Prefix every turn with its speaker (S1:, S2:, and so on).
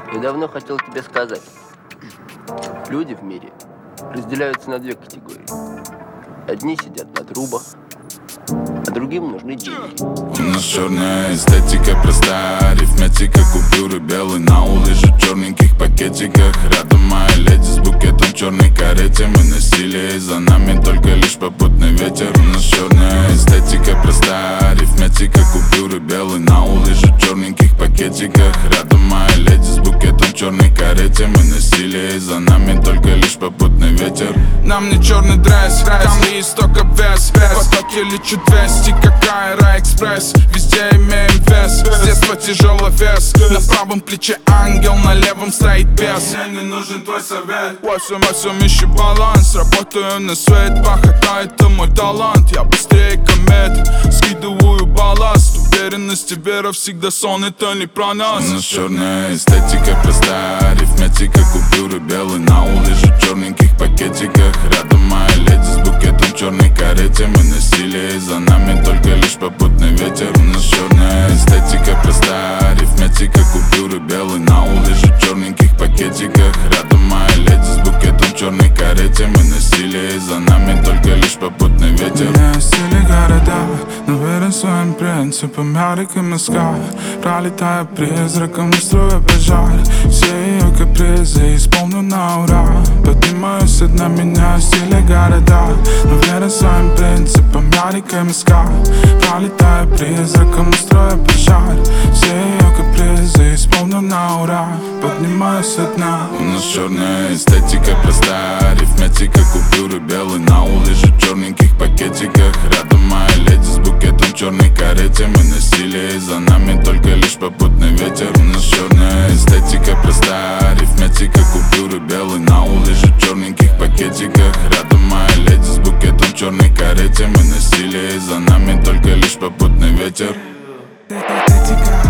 S1: Я давно хотел тебе сказать. Люди в мире разделяются на две категории. Одни сидят на трубах, а другим нужны деньги.
S2: У нас черная эстетика, простая арифметика. Купюры белые на улице, черненьких пакетиках. Рядом моя леди с букетом в черной карете. Мы носили, и за нами только лишь попутный ветер. У нас черная эстетика, простая арифметика. Купюры белые на улице, черненьких пакетиках. Рядом моя леди с букетом в черной карете. Мы носили, и за нами только лишь попутный ветер.
S3: Нам не черный дресс, камни из тока вес. Потоки лечу 200, как Аэроэкспресс. Везде имеем вес, с детства тяжелый вес. На правом плече ангел, на левом стоит бес. Мне не нужен твой совет. Во всем ищу баланс. Работаю на свет, пахота это мой талант. Я быстрее комет, скидываю балласт. Уверенность и вера всегда сон, это не про нас.
S2: У нас черная эстетика, простая арифметика. Купюры белые на улице, черненьких пакетиках. Рядом моя леди с букетом в черной карете. Мы носили, и за нами только лишь попутный ветер. У нас черная эстетика, простая арифметика. Купюры белые на улице, черненьких пакетиках. Рядом моя леди с букетом в черной карете. Мы носили, и за нами только лишь попутный ветер.
S3: Я стиле города, но верен своим принципам. Ярик и мазка, пролетая призраком, устроя пожар. Все ее капризы исполню на ура. Поднимаюсь одна, меня стиле города, но верен своим принципам. Ярик и мазка, пролетая призраком, устроя пожар. Все ее капризы исполню на ура. Поднимаюсь одна.
S2: У нас черная эстетика, простая арифметика. Купюры белые на улице, черненьких пакетиках. Рядом моя леди с букетом в черной карете. Мы носили, и за нами только лишь попутный ветер. У нас черная эстетика, простая арифметика. Купюры белые на улице, черненьких пакетиках. Рядом моя леди с букетом в черной карете. Мы носили, и за нами только лишь попутный ветер.